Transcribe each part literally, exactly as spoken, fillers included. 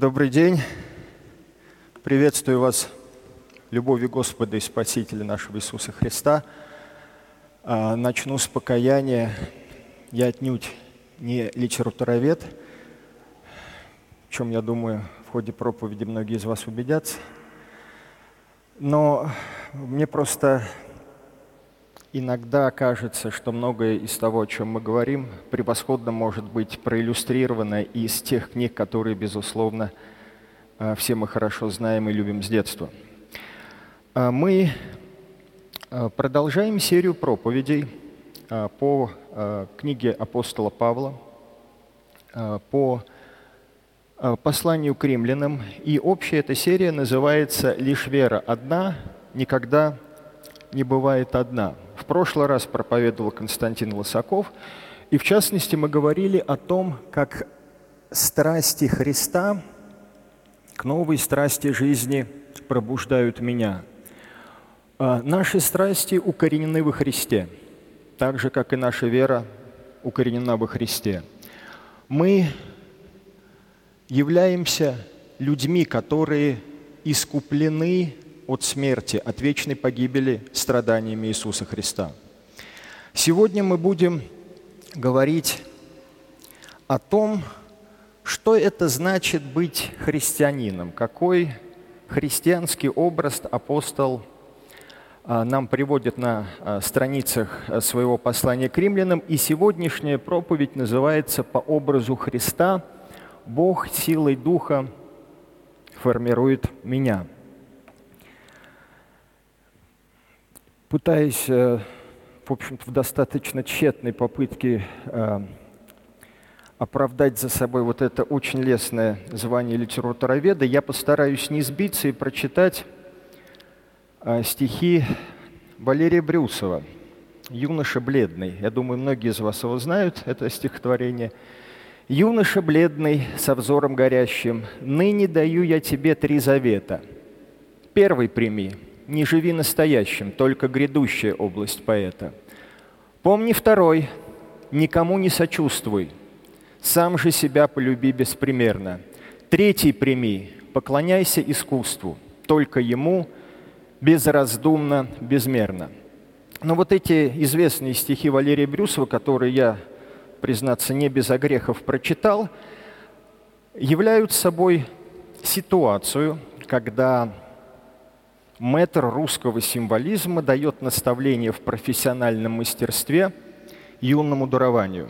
Добрый день. Приветствую вас любовью Господа и Спасителя нашего Иисуса Христа. Начну с покаяния. Я отнюдь не литературовед, в чем, я думаю, в ходе проповеди многие из вас убедятся. Но мне просто иногда кажется, что многое из того, о чем мы говорим, превосходно может быть проиллюстрировано из тех книг, которые, безусловно, все мы хорошо знаем и любим с детства. Мы продолжаем серию проповедей по книге апостола Павла, по посланию к римлянам. И общая эта серия называется «Лишь вера одна, никогда не бывает одна». В прошлый раз проповедовал Константин Лысаков, и в частности мы говорили о том, как страсти Христа к новой страсти жизни пробуждают меня. Наши страсти укоренены во Христе, так же, как и наша вера укоренена во Христе. Мы являемся людьми, которые искуплены от смерти, от вечной погибели страданиями Иисуса Христа. Сегодня мы будем говорить о том, что это значит быть христианином, какой христианский образ апостол нам приводит на страницах своего послания к римлянам. И сегодняшняя проповедь называется «По образу Христа Бог силой Духа формирует меня». Пытаясь, в общем-то, в достаточно тщетной попытке оправдать за собой вот это очень лестное звание литературоведа, я постараюсь не сбиться и прочитать стихи Валерия Брюсова «Юноша бледный». Я думаю, многие из вас его знают, это стихотворение. «Юноша бледный, со взором горящим, ныне даю я тебе три завета. Первый прими, не живи настоящим, только грядущая область поэта. Помни второй, никому не сочувствуй, сам же себя полюби беспримерно. Третий прими, поклоняйся искусству, только ему безраздумно, безмерно». Но вот эти известные стихи Валерия Брюсова, которые я, признаться, не без огрехов прочитал, являются собой ситуацию, когда мэтр русского символизма дает наставление в профессиональном мастерстве юному дарованию.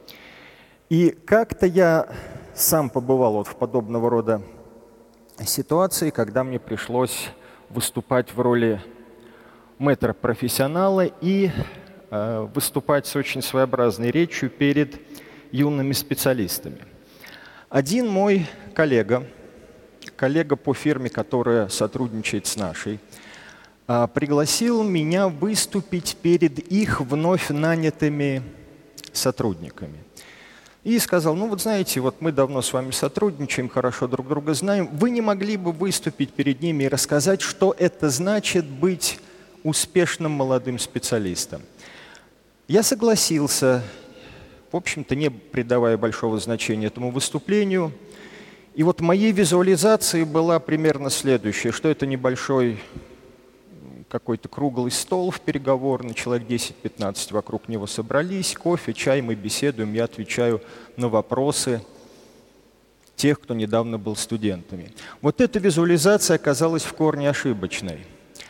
И как-то я сам побывал вот в подобного рода ситуации, когда мне пришлось выступать в роли мэтра-профессионала и э, выступать с очень своеобразной речью перед юными специалистами. Один мой коллега, коллега по фирме, которая сотрудничает с нашей, пригласил меня выступить перед их вновь нанятыми сотрудниками. И сказал: ну вот знаете, вот мы давно с вами сотрудничаем, хорошо друг друга знаем, вы не могли бы выступить перед ними и рассказать, что это значит быть успешным молодым специалистом? Я согласился, в общем-то, не придавая большого значения этому выступлению. И вот моей визуализацией была примерно следующая, что это небольшой какой-то круглый стол в переговорной, человек десять-пятнадцать вокруг него собрались, кофе, чай, мы беседуем, я отвечаю на вопросы тех, кто недавно был студентами. Вот эта визуализация оказалась в корне ошибочной.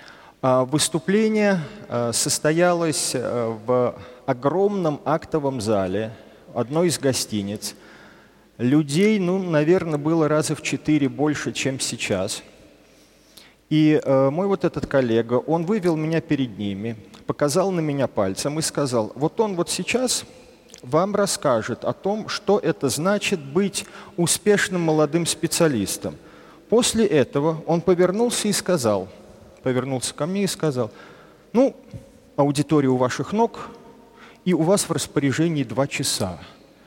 Выступление состоялось в огромном актовом зале одной из гостиниц. Людей, ну, наверное, было раза в четыре больше, чем сейчас. И э, мой вот этот коллега, он вывел меня перед ними, показал на меня пальцем и сказал: вот он вот сейчас вам расскажет о том, что это значит быть успешным молодым специалистом. После этого он повернулся и сказал, повернулся ко мне и сказал: ну, аудитория у ваших ног, и у вас в распоряжении два часа.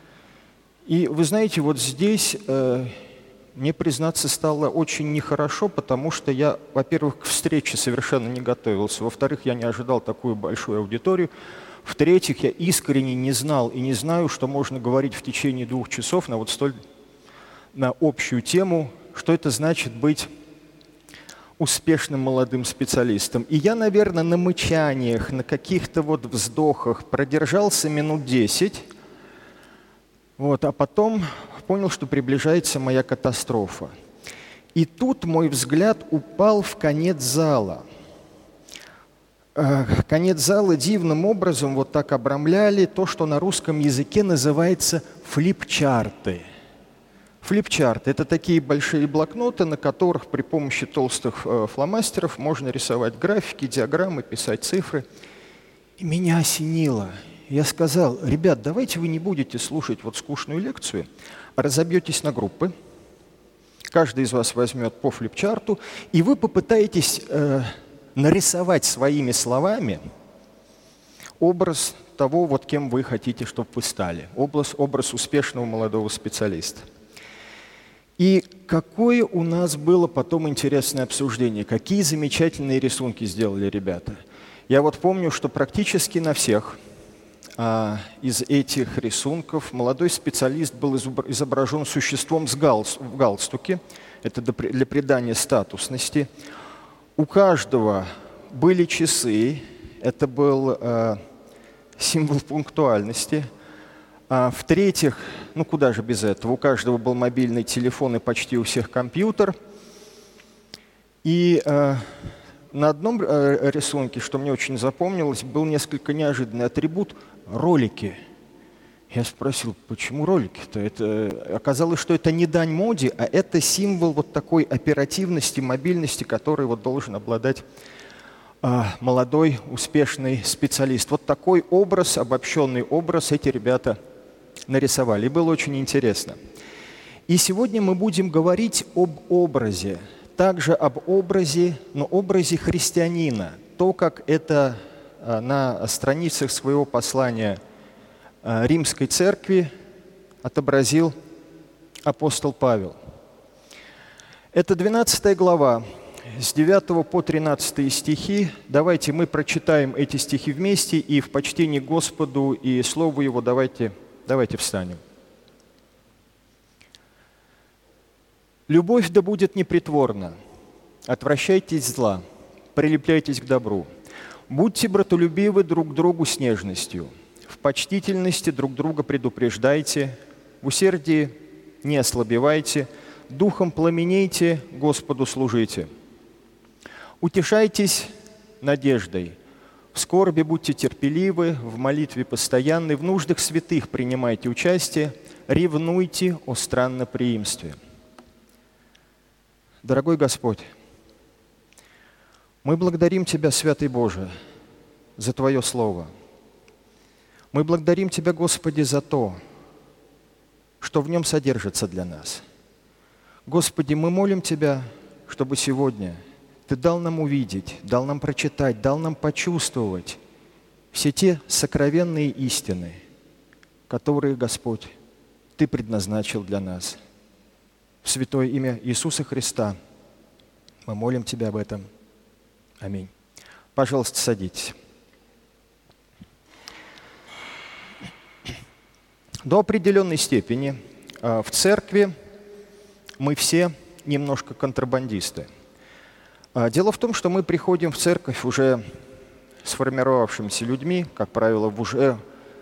И вы знаете, вот здесь э, мне, признаться, стало очень нехорошо, потому что я, во-первых, к встрече совершенно не готовился, во-вторых, я не ожидал такую большую аудиторию, в-третьих, я искренне не знал и не знаю, что можно говорить в течение двух часов на вот столь на общую тему что это значит быть успешным молодым специалистом. И я, наверное, на мычаниях, на каких-то вот вздохах продержался минут десять, вот, а потом понял, что приближается моя катастрофа. И тут мой взгляд упал в конец зала. Конец зала дивным образом вот так обрамляли то, что на русском языке называется флипчарты. Флипчарты – это такие большие блокноты, на которых при помощи толстых фломастеров можно рисовать графики, диаграммы, писать цифры. И меня осенило. Я сказал: ребят, давайте вы не будете слушать вот скучную лекцию, а разобьетесь на группы. Каждый из вас возьмет по флипчарту, и вы попытаетесь э, нарисовать своими словами образ того, вот кем вы хотите, чтобы вы стали. Образ, образ успешного молодого специалиста. И какое у нас было потом интересное обсуждение, какие замечательные рисунки сделали ребята. Я вот помню, что практически на всех а, из этих рисунков молодой специалист был изображен существом с галс, в галстуке. Это для придания статусности. У каждого были часы. Это был а, символ пунктуальности. А в-третьих, ну куда же без этого, у каждого был мобильный телефон и почти у всех компьютер. И э, на одном э, рисунке, что мне очень запомнилось, был несколько неожиданный атрибут – ролики. Я спросил, почему ролики-то? Это, оказалось, что это не дань моде, а это символ вот такой оперативности, мобильности, который вот должен обладать э, молодой, успешный специалист. Вот такой образ, обобщенный образ эти ребята нарисовали. И было очень интересно. И сегодня мы будем говорить об образе. Также об образе, но образе христианина. То, как это на страницах своего послания Римской церкви отобразил апостол Павел. Это двенадцатая глава, с девятого по тринадцатый стихи. Давайте мы прочитаем эти стихи вместе, и в почтении к Господу и Слову Его давайте Давайте встанем. «Любовь да будет непритворна, отвращайтесь зла, прилепляйтесь к добру, будьте братолюбивы друг к другу с нежностью, в почтительности друг друга предупреждайте, в усердии не ослабевайте, духом пламенейте, Господу служите. Утешайтесь надеждой, в скорби будьте терпеливы, в молитве постоянны, в нуждах святых принимайте участие, ревнуйте о странноприимстве». Дорогой Господь, мы благодарим Тебя, Святый Боже, за Твое Слово. Мы благодарим Тебя, Господи, за то, что в нем содержится для нас. Господи, мы молим Тебя, чтобы сегодня Ты дал нам увидеть, дал нам прочитать, дал нам почувствовать все те сокровенные истины, которые, Господь, Ты предназначил для нас. В святое имя Иисуса Христа мы молим Тебя об этом. Аминь. Пожалуйста, садитесь. До определенной степени в церкви мы все немножко контрабандисты. Дело в том, что мы приходим в церковь уже сформировавшимися людьми, как правило, в уже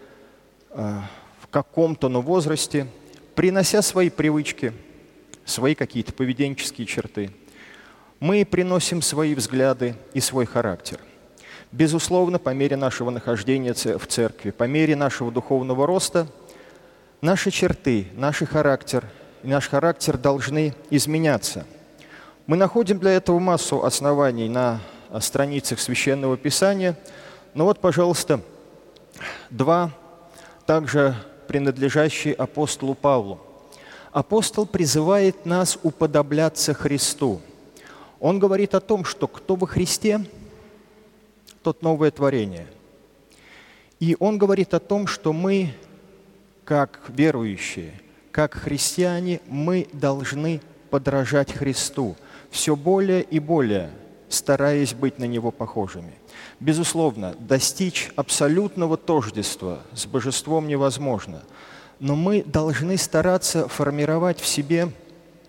в каком-то, но возрасте, принося свои привычки, свои какие-то поведенческие черты. Мы приносим свои взгляды и свой характер. Безусловно, по мере нашего нахождения в церкви, по мере нашего духовного роста, наши черты, наш характер, наш характер должны изменяться. Мы находим для этого массу оснований на страницах Священного Писания. Но вот, пожалуйста, два, также принадлежащие апостолу Павлу. Апостол призывает нас уподобляться Христу. Он говорит о том, что кто во Христе, тот новое творение. И он говорит о том, что мы, как верующие, как христиане, мы должны подражать Христу, все более и более стараясь быть на Него похожими. Безусловно, достичь абсолютного тождества с Божеством невозможно, но мы должны стараться формировать в себе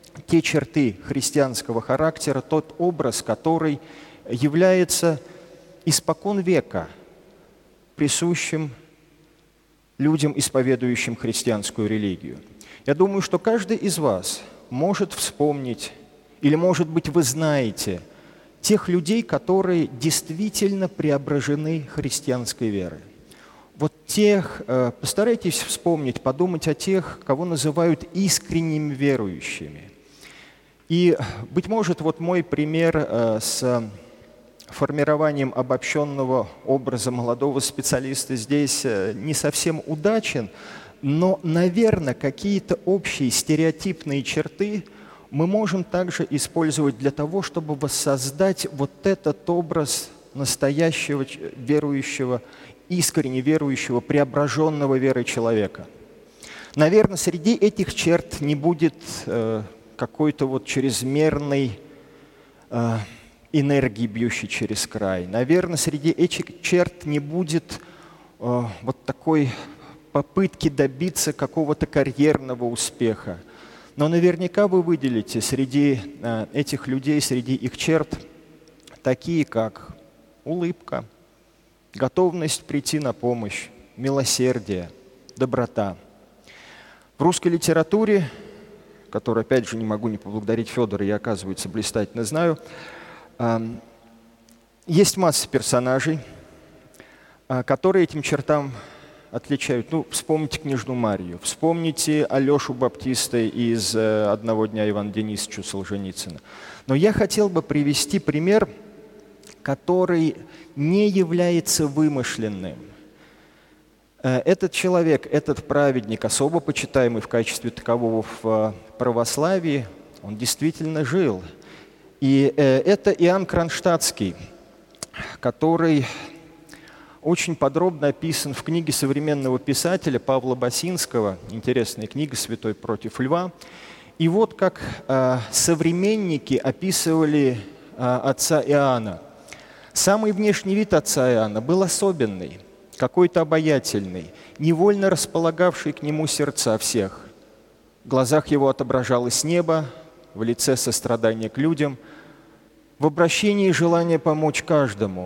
те черты христианского характера, тот образ, который является испокон века присущим людям, исповедующим христианскую религию. Я думаю, что каждый из вас может вспомнить, или, может быть, вы знаете тех людей, которые действительно преображены христианской верой. Вот тех, постарайтесь вспомнить, подумать о тех, кого называют искренними верующими. И, быть может, вот мой пример с формированием обобщенного образа молодого специалиста здесь не совсем удачен, но, наверное, какие-то общие стереотипные черты мы можем также использовать для того, чтобы воссоздать вот этот образ настоящего верующего, искренне верующего, преображенного верой человека. Наверное, среди этих черт не будет э, какой-то вот чрезмерной э, энергии, бьющей через край. Наверное, среди этих черт не будет э, вот такой попытки добиться какого-то карьерного успеха. Но наверняка вы выделите среди э, этих людей, среди их черт, такие как улыбка, готовность прийти на помощь, милосердие, доброта. В русской литературе, которую, опять же, не могу не поблагодарить Федора, я, оказывается, блистательно знаю, э, есть масса персонажей, э, которые этим чертам отличают. Ну, вспомните княжну Марию, вспомните Алешу Баптиста из «Одного дня» Ивана Денисовича Солженицына. Но я хотел бы привести пример, который не является вымышленным. Этот человек, этот праведник, особо почитаемый в качестве такового в православии, он действительно жил. И это Иоанн Кронштадтский, который очень подробно описан в книге современного писателя Павла Басинского, интересная книга «Святой против льва». И вот как э, современники описывали э, отца Иоанна. Самый внешний вид отца Иоанна был особенный, какой-то обаятельный, невольно располагавший к нему сердца всех. В глазах его отображалось небо, в лице сострадание к людям, в обращении желание помочь каждому.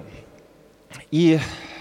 И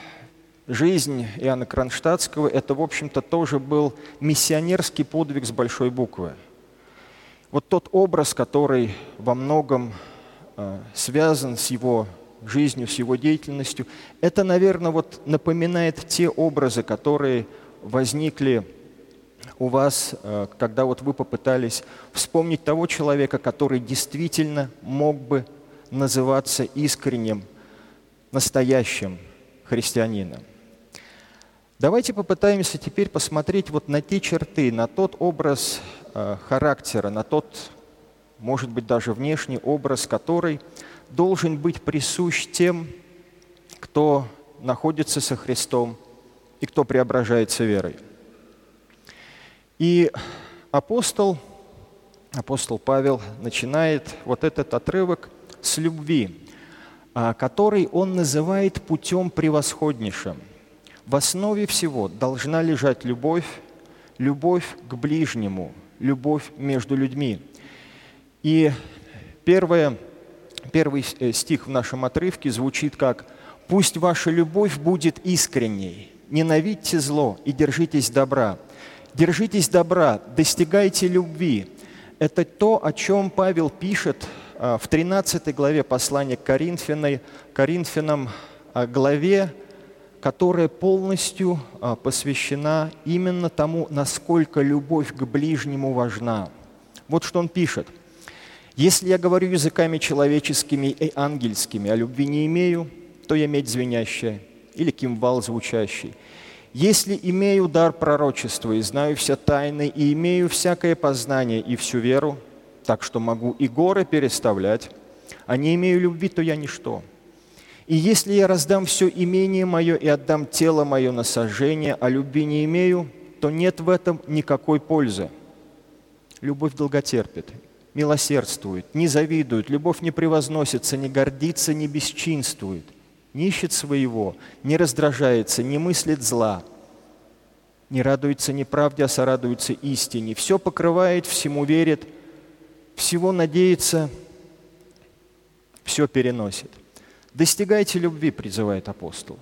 жизнь Иоанна Кронштадтского – это, в общем-то, тоже был миссионерский подвиг с большой буквы. Вот тот образ, который во многом э, связан с его жизнью, с его деятельностью, это, наверное, вот напоминает те образы, которые возникли у вас, э, когда вот вы попытались вспомнить того человека, который действительно мог бы называться искренним, настоящим христианином. Давайте попытаемся теперь посмотреть вот на те черты, на тот образ э, характера, на тот, может быть, даже внешний образ, который должен быть присущ тем, кто находится со Христом и кто преображается верой. И апостол, апостол Павел начинает вот этот отрывок с любви, э, который он называет путем превосходнейшим. В основе всего должна лежать любовь, любовь к ближнему, любовь между людьми. И первое, первый стих в нашем отрывке звучит как «Пусть ваша любовь будет искренней, ненавидьте зло и держитесь добра». Держитесь добра, достигайте любви. Это то, о чем Павел пишет в тринадцатой главе послания к Коринфянам, Коринфянам главе, которая полностью посвящена именно тому, насколько любовь к ближнему важна. Вот что он пишет. «Если я говорю языками человеческими и ангельскими, а любви не имею, то я медь звенящая или кимвал звучащий. Если имею дар пророчества и знаю все тайны, и имею всякое познание и всю веру, так что могу и горы переставлять, а не имею любви, то я ничто. И если я раздам все имение мое и отдам тело мое на сожжение, а любви не имею, то нет в этом никакой пользы. Любовь долготерпит, милосердствует, не завидует, любовь не превозносится, не гордится, не бесчинствует, не ищет своего, не раздражается, не мыслит зла, не радуется неправде, а сорадуется истине. Все покрывает, всему верит, всего надеется, все переносит. «Достигайте любви», призывает апостол.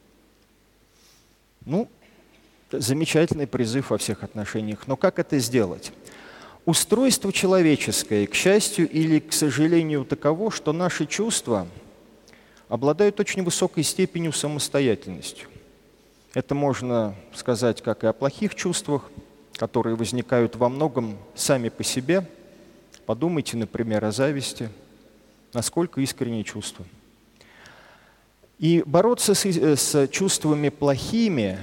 Ну, замечательный призыв во всех отношениях. Но как это сделать? Устройство человеческое, к счастью или к сожалению, таково, что наши чувства обладают очень высокой степенью самостоятельности. Это можно сказать как и о плохих чувствах, которые возникают во многом сами по себе. Подумайте, например, о зависти. Насколько искренние чувства. И бороться с, с чувствами плохими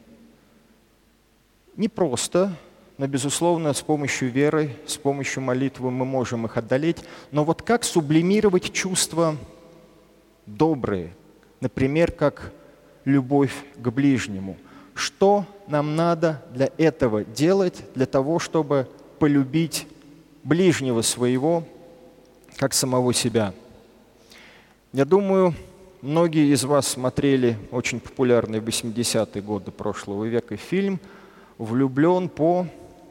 непросто, но, безусловно, с помощью веры, с помощью молитвы мы можем их одолеть. Но вот как сублимировать чувства добрые, например, как любовь к ближнему? Что нам надо для этого делать, для того, чтобы полюбить ближнего своего, как самого себя? Я думаю, многие из вас смотрели очень популярный в восьмидесятые годы прошлого века фильм «Влюблен по,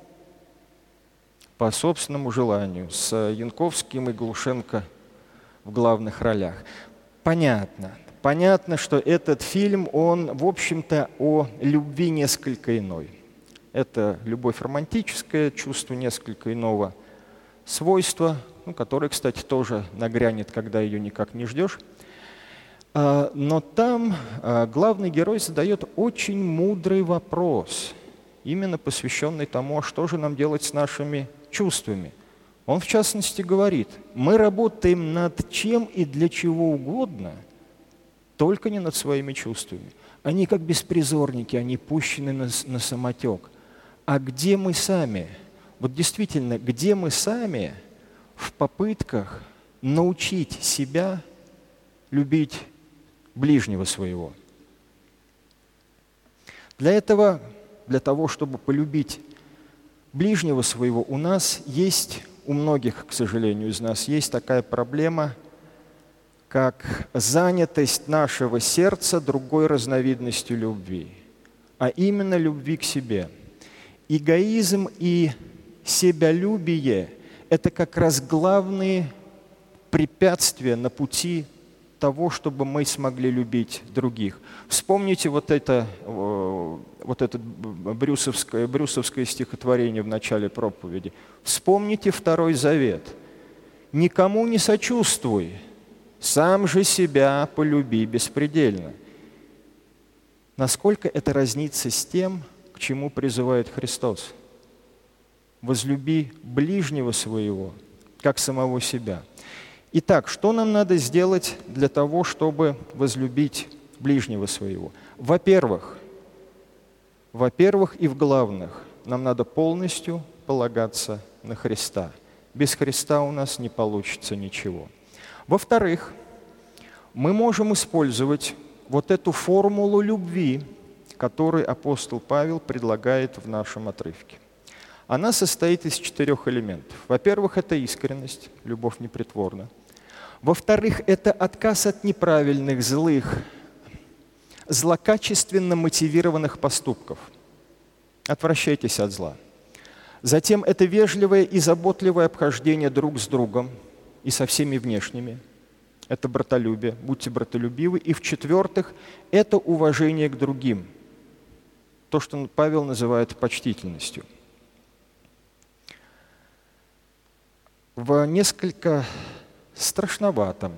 по собственному желанию» с Янковским и Глушенко в главных ролях. Понятно. Понятно, что этот фильм, он, в общем-то, о любви несколько иной. Это любовь романтическая, чувство несколько иного свойства, ну, которое, кстати, тоже нагрянет, когда ее никак не ждешь. Но там главный герой задает очень мудрый вопрос, именно посвященный тому, что же нам делать с нашими чувствами. Он, в частности, говорит: мы работаем над чем и для чего угодно, только не над своими чувствами. Они как беспризорники, они пущены на, на самотек. А где мы сами? Вот действительно, где мы сами в попытках научить себя любить ближнего своего? Для этого, для того, чтобы полюбить ближнего своего, у нас есть, у многих, к сожалению, из нас есть такая проблема, как занятость нашего сердца другой разновидностью любви, а именно любви к себе. Эгоизм и себялюбие – это как раз главные препятствия на пути того, чтобы мы смогли любить других. Вспомните вот это, вот это брюсовское, брюсовское стихотворение в начале проповеди. Вспомните Второй Завет. «Никому не сочувствуй, сам же себя полюби беспредельно». Насколько это разнится с тем, к чему призывает Христос? «Возлюби ближнего своего, как самого себя». Итак, что нам надо сделать для того, чтобы возлюбить ближнего своего? Во-первых, во-первых и в главных, нам надо полностью полагаться на Христа. Без Христа у нас не получится ничего. Во-вторых, мы можем использовать вот эту формулу любви, которую апостол Павел предлагает в нашем отрывке. Она состоит из четырех элементов. Во-первых, это искренность, любовь непритворна. Во-вторых, это отказ от неправильных, злых, злокачественно мотивированных поступков. Отвращайтесь от зла. Затем это вежливое и заботливое обхождение друг с другом и со всеми внешними. Это братолюбие, будьте братолюбивы. И в-четвертых, это уважение к другим. То, что Павел называет почтительностью. В несколько страшноватом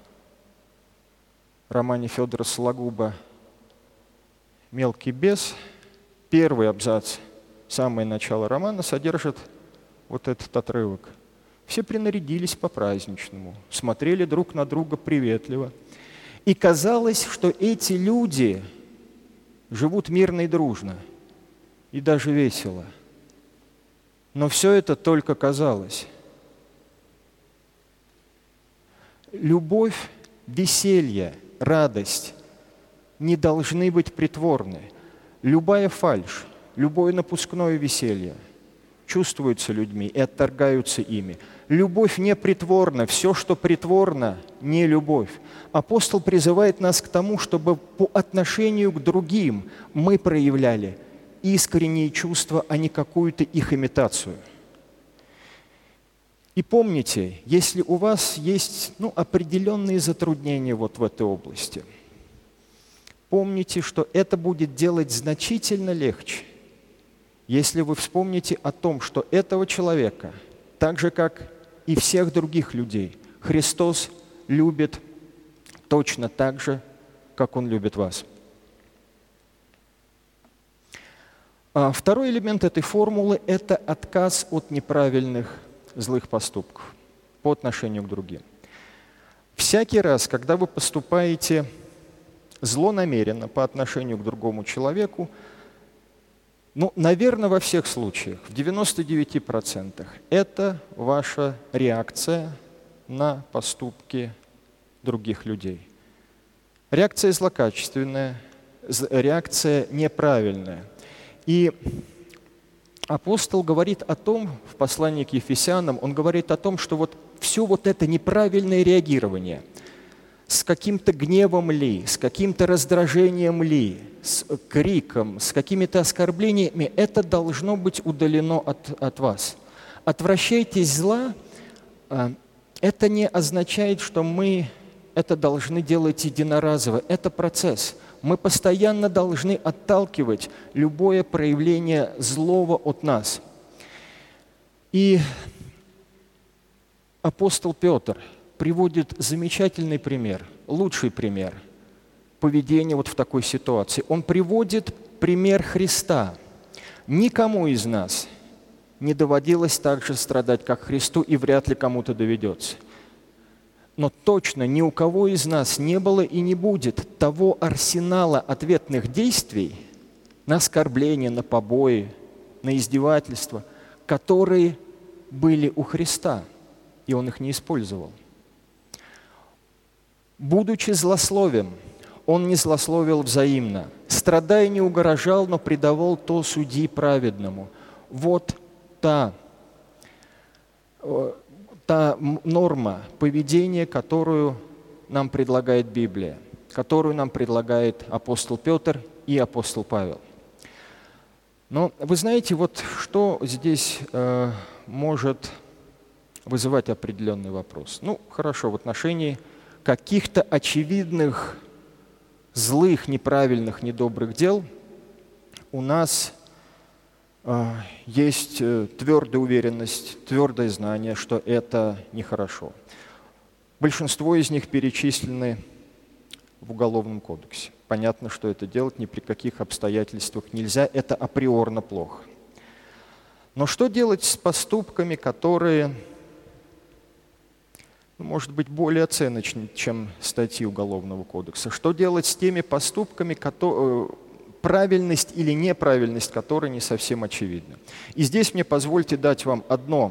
романе Федора Сологуба «Мелкий бес» первый абзац, самое начало романа, содержит вот этот отрывок. Все принарядились по-праздничному, смотрели друг на друга приветливо. И казалось, что эти люди живут мирно и дружно, и даже весело. Но все это только казалось. Любовь, веселье, радость не должны быть притворны. Любая фальшь, любое напускное веселье чувствуется людьми и отторгаются ими. Любовь не притворна, все, что притворно, не любовь. Апостол призывает нас к тому, чтобы по отношению к другим мы проявляли искренние чувства, а не какую-то их имитацию. И помните, если у вас есть ну, определенные затруднения вот в этой области, помните, что это будет делать значительно легче, если вы вспомните о том, что этого человека, так же, как и всех других людей, Христос любит точно так же, как Он любит вас. А второй элемент этой формулы – это отказ от неправильных, злых поступков по отношению к другим. Всякий раз, когда вы поступаете злонамеренно по отношению к другому человеку, ну, наверное, во всех случаях, в девяноста девяти процентах, это ваша реакция на поступки других людей. Реакция злокачественная, реакция неправильная. И апостол говорит о том, в послании к Ефесянам, он говорит о том, что вот все вот это неправильное реагирование с каким-то гневом ли, с каким-то раздражением ли, с криком, с какими-то оскорблениями, это должно быть удалено от, от вас. Отвращайтесь зла, это не означает, что мы это должны делать единоразово. Это процесс. Мы постоянно должны отталкивать любое проявление злого от нас. И апостол Петр приводит замечательный пример, лучший пример поведения вот в такой ситуации. Он приводит пример Христа. Никому из нас не доводилось так же страдать, как Христу, и вряд ли кому-то доведется. Но точно ни у кого из нас не было и не будет того арсенала ответных действий на оскорбления, на побои, на издевательства, которые были у Христа, и Он их не использовал. Будучи злословен, Он не злословил взаимно, страдая не угрожал, но предавал то судьи праведному. Вот та та норма поведения, которую нам предлагает Библия, которую нам предлагает апостол Петр и апостол Павел. Но вы знаете, вот что здесь э, может вызывать определенный вопрос. Ну, хорошо, в отношении каких-то очевидных злых, неправильных, недобрых дел у нас есть твердая уверенность, твердое знание, что это нехорошо. Большинство из них перечислены в Уголовном кодексе. Понятно, что это делать ни при каких обстоятельствах нельзя, это априорно плохо. Но что делать с поступками, которые, может быть, более оценочны, чем статьи Уголовного кодекса? Что делать с теми поступками, которые правильность или неправильность которой не совсем очевидна. И здесь мне позвольте дать вам одно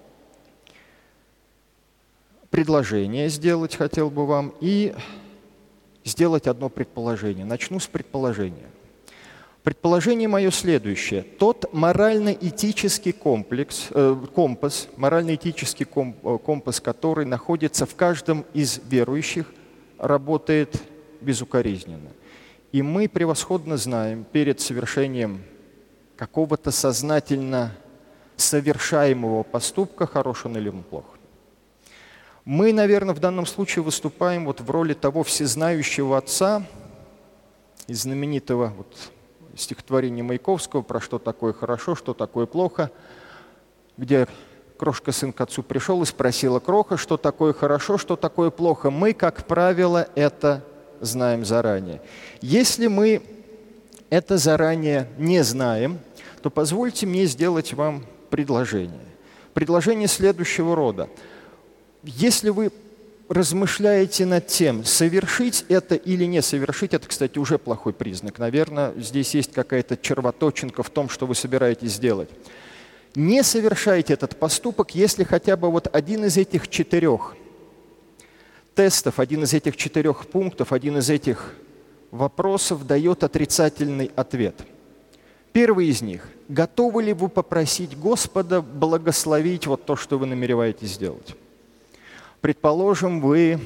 предложение сделать, хотел бы вам, и сделать одно предположение. Начну с предположения. Предположение мое следующее. Тот морально-этический комплекс, э, компас, морально-этический компас, который находится в каждом из верующих, работает безукоризненно. И мы превосходно знаем перед совершением какого-то сознательно совершаемого поступка, хорош он или плох. Мы, наверное, в данном случае выступаем вот в роли того всезнающего отца из знаменитого вот стихотворения Маяковского про что такое хорошо, что такое плохо, где крошка сын к отцу пришел и спросила: кроха, что такое хорошо, что такое плохо. Мы, как правило, это знаем заранее. Если мы это заранее не знаем, то позвольте мне сделать вам предложение. Предложение следующего рода. Если вы размышляете над тем, совершить это или не совершить, это, кстати, уже плохой признак. Наверное, здесь есть какая-то червоточинка в том, что вы собираетесь сделать. Не совершайте этот поступок, если хотя бы вот один из этих четырех тестов, один из этих четырех пунктов, один из этих вопросов дает отрицательный ответ. Первый из них. Готовы ли вы попросить Господа благословить вот то, что вы намереваетесь сделать? Предположим, вы,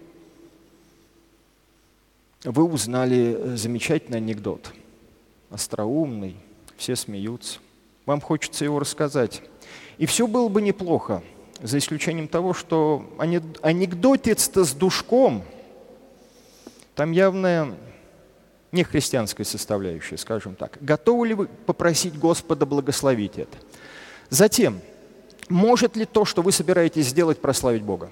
вы узнали замечательный анекдот, остроумный, все смеются. Вам хочется его рассказать. И все было бы неплохо. за исключением того, что анекдотец-то с душком, там явная нехристианская составляющая, скажем так. Готовы ли вы попросить Господа благословить это? Затем, может ли то, что вы собираетесь сделать, прославить Бога?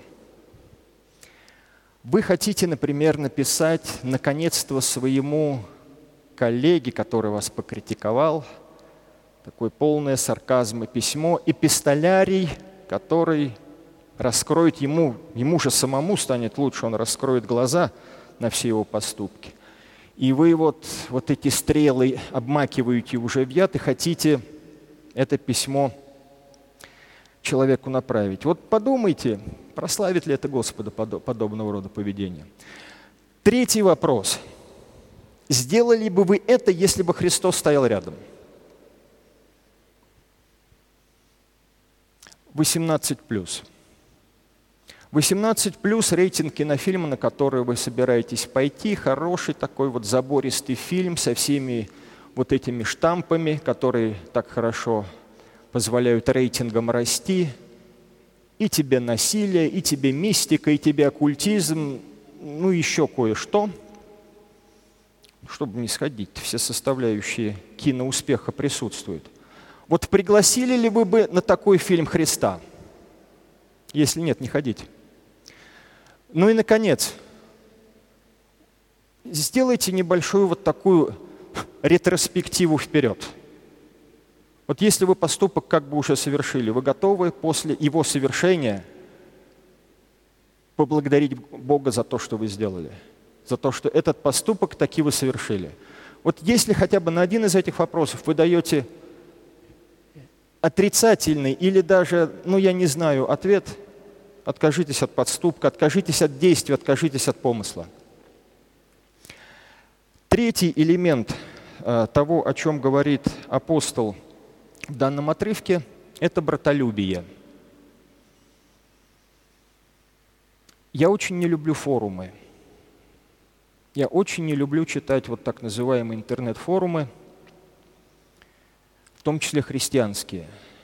Вы хотите, например, написать наконец-то своему коллеге, который вас покритиковал, такое полное сарказма письмо, эпистолярий, который раскроет ему, ему же самому станет лучше, он раскроет глаза на все его поступки. И вы вот, вот эти стрелы обмакиваете уже в яд и хотите это письмо человеку направить. Вот подумайте, прославит ли это Господа подобного рода поведение. Третий вопрос. Сделали бы вы это, если бы Христос стоял рядом? восемнадцать плюс. восемнадцать плюс рейтинг кинофильма, на который вы собираетесь пойти. Хороший такой вот забористый фильм со всеми вот этими штампами, которые так хорошо позволяют рейтингам расти. И тебе насилие, и тебе мистика, и тебе оккультизм, ну еще кое-что. Чтобы не сходить, все составляющие киноуспеха присутствуют. Вот пригласили ли вы бы на такой фильм Христа? Если нет, не ходите. Ну и, наконец, сделайте небольшую вот такую ретроспективу вперед. Вот если вы поступок как бы уже совершили, вы готовы после его совершения поблагодарить Бога за то, что вы сделали? За то, что этот поступок таки вы совершили. Вот если хотя бы на один из этих вопросов вы даете отрицательный или даже, ну я не знаю, ответ, откажитесь от поступка, откажитесь от действия, откажитесь от помысла. Третий элемент э, того, о чем говорит апостол в данном отрывке, это братолюбие. Я очень не люблю форумы. Я очень не люблю читать вот так называемые интернет-форумы, в том числе христианские.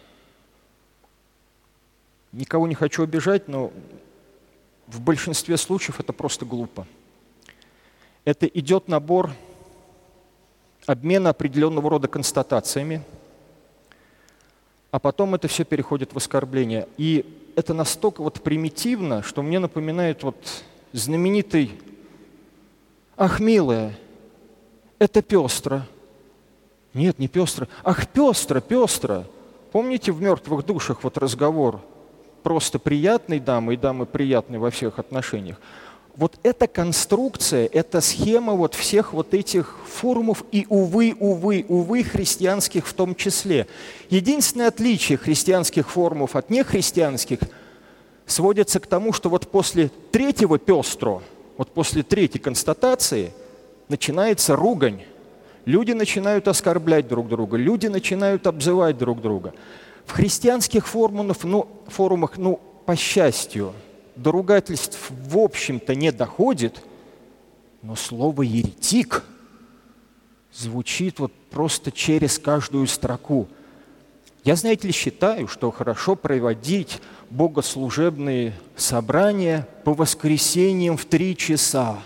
Никого не хочу обижать, но в большинстве случаев это просто глупо. Это идет набор обмена определенного рода констатациями, а потом это все переходит в оскорбление. И это настолько вот примитивно, что мне напоминает вот знаменитый «Ах, милая, это пестро». Нет, не пестро. «Ах, пестро, пестро». Помните в «Мертвых душах» вот разговор просто приятной дамы и дамы приятной во всех отношениях? Вот эта конструкция, эта схема вот всех вот этих форумов и, увы, увы, увы, христианских в том числе. Единственное отличие христианских форумов от нехристианских сводится к тому, что вот после третьего пестро, вот после третьей констатации начинается ругань. Люди начинают оскорблять друг друга, люди начинают обзывать друг друга. В христианских форумах, ну, форумах, ну, по счастью, до ругательств в общем-то не доходит, но слово «еретик» звучит вот просто через каждую строку. Я, знаете ли, считаю, что хорошо проводить богослужебные собрания по воскресеньям в три часа.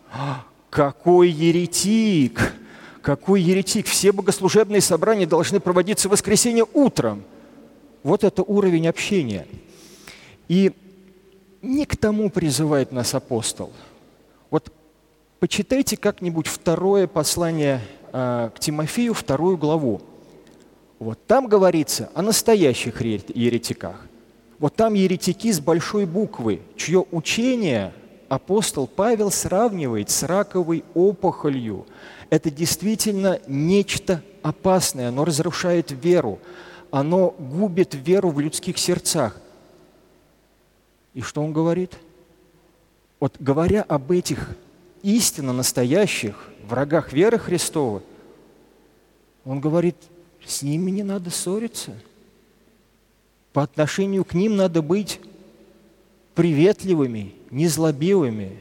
Какой еретик! Какой еретик! Все богослужебные собрания должны проводиться в воскресенье утром. Вот это уровень общения. И не к тому призывает нас апостол. Вот почитайте как-нибудь второе послание э, к Тимофею, вторую главу. Вот там говорится о настоящих еретиках. Вот там еретики с большой буквы, чье учение апостол Павел сравнивает с раковой опухолью. Это действительно нечто опасное, оно разрушает веру, оно губит веру в людских сердцах. И что он говорит? Вот говоря об этих истинно настоящих врагах веры Христовой, он говорит, с ними не надо ссориться. По отношению к ним надо быть приветливыми, незлобивыми.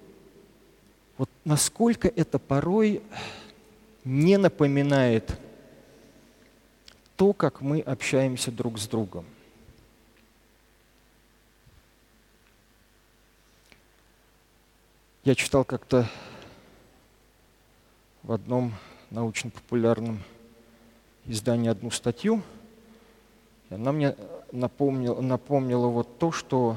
Вот насколько это порой не напоминает то, как мы общаемся друг с другом. Я читал как-то в одном научно-популярном издании одну статью, и она мне напомнила, напомнила вот то, что,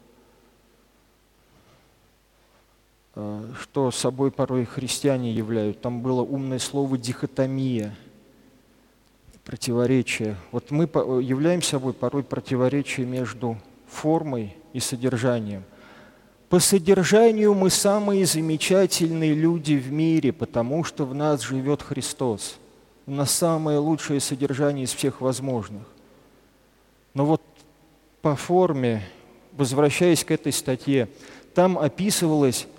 что собой порой христиане являют. Там было умное слово «дихотомия», противоречие. Вот мы являем собой порой противоречие между формой и содержанием. По содержанию мы самые замечательные люди в мире, потому что в нас живет Христос. У нас самое лучшее содержание из всех возможных. Но вот по форме, возвращаясь к этой статье, там описывалось,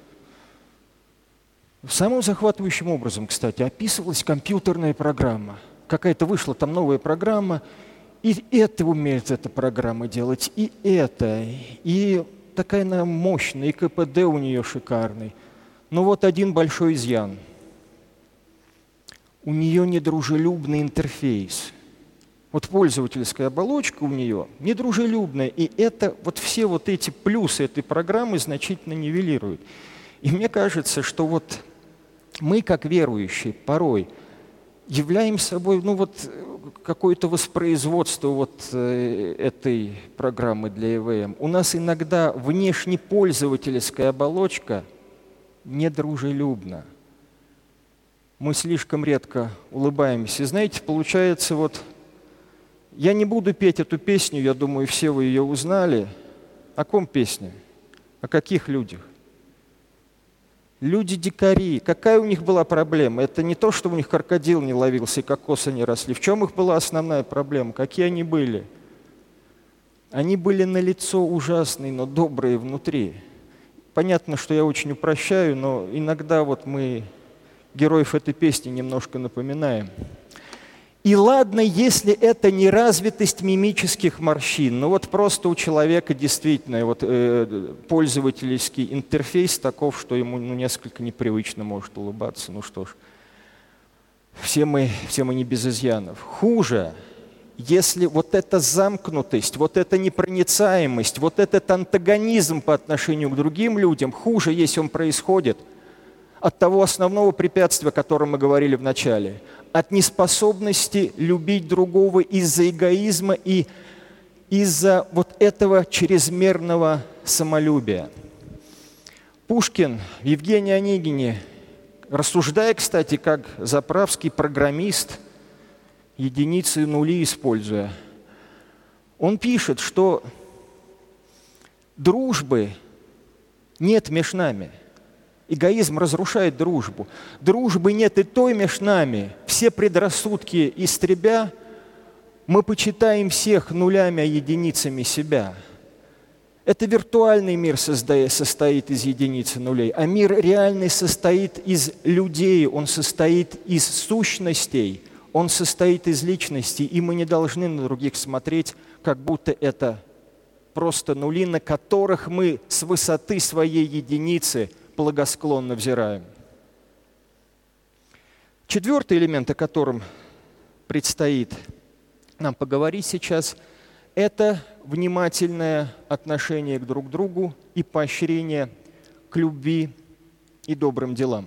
самым захватывающим образом, кстати, описывалась компьютерная программа. Какая-то вышла там новая программа, и это умеет эта программа делать, и это, и такая она мощная, и ка пэ дэ у нее шикарный. Но вот один большой изъян. У нее недружелюбный интерфейс. Вот пользовательская оболочка у нее недружелюбная, и это, вот все вот эти плюсы этой программы значительно нивелируют. И мне кажется, что вот мы, как верующие, порой являем собой, ну вот, какое-то воспроизводство вот э, этой программы для и вэ эм. У нас иногда внешнепользовательская оболочка недружелюбна. Мы слишком редко улыбаемся. И знаете, получается вот, я не буду петь эту песню, я думаю, все вы ее узнали. О ком песня? О каких людях? Люди-дикари. Какая у них была проблема? Это не то, что у них крокодил не ловился и кокосы не росли. В чем их была основная проблема? Какие они были? Они были налицо ужасные, но добрые внутри. Понятно, что я очень упрощаю, но иногда вот мы героев этой песни немножко напоминаем. И ладно, если это не развитость мимических морщин, но вот просто у человека действительно вот, э, пользовательский интерфейс таков, что ему ну, несколько непривычно может улыбаться. Ну что ж, все мы, все мы не без изъянов. Хуже, если вот эта замкнутость, вот эта непроницаемость, вот этот антагонизм по отношению к другим людям, хуже, если он происходит от того основного препятствия, о котором мы говорили в начале, от неспособности любить другого из-за эгоизма и из-за вот этого чрезмерного самолюбия. Пушкин в Евгении Онегине, рассуждая, кстати, как заправский программист, единицы и нули используя, он пишет, что дружбы нет между нами. Эгоизм разрушает дружбу. Дружбы нет и той между нами. Все предрассудки истребя, мы почитаем всех нулями, а единицами себя. Это виртуальный мир состоит из единиц и нулей, а мир реальный состоит из людей, он состоит из сущностей, он состоит из личностей, и мы не должны на других смотреть, как будто это просто нули, на которых мы с высоты своей единицы благосклонно взираем. Четвертый элемент, о котором предстоит нам поговорить сейчас, это внимательное отношение к друг другу и поощрение к любви и добрым делам.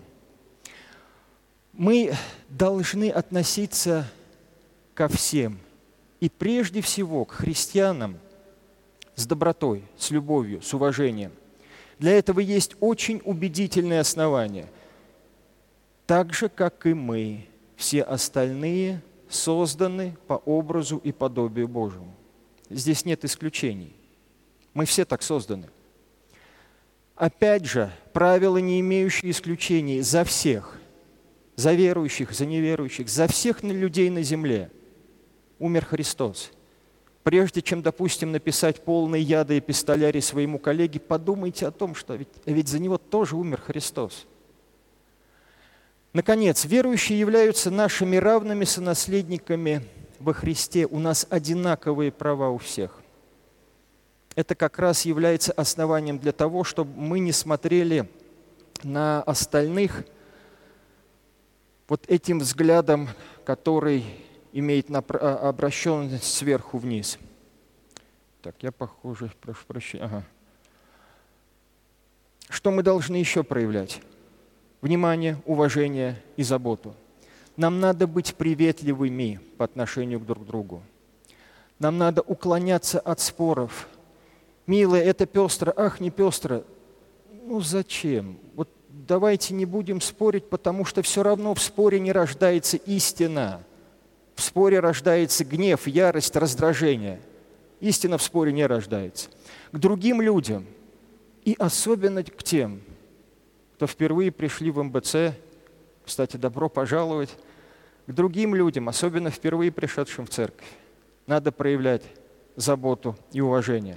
Мы должны относиться ко всем, и прежде всего к христианам с добротой, с любовью, с уважением. Для этого есть очень убедительные основания. Так же, как и мы, все остальные созданы по образу и подобию Божьему. Здесь нет исключений. Мы все так созданы. Опять же, правила, не имеющие исключений за всех, за верующих, за неверующих, за всех людей на земле умер Христос. Прежде чем, допустим, написать полный яда эпистолярий своему коллеге, подумайте о том, что ведь, ведь за него тоже умер Христос. Наконец, верующие являются нашими равными сонаследниками во Христе. У нас одинаковые права у всех. Это как раз является основанием для того, чтобы мы не смотрели на остальных вот этим взглядом, который имеет обращенность сверху вниз. Так, я, похоже, прошу прощения. Ага. Что мы должны еще проявлять? Внимание, уважение и заботу. Нам надо быть приветливыми по отношению к друг другу. Нам надо уклоняться от споров. Милая, это пестро, ах, не пестро. Ну зачем? Вот давайте не будем спорить, потому что все равно в споре не рождается истина. В споре рождается гнев, ярость, раздражение. Истина в споре не рождается. К другим людям и особенно к тем, кто впервые пришли в эм бэ цэ, кстати, добро пожаловать, к другим людям, особенно впервые пришедшим в церковь, надо проявлять заботу и уважение.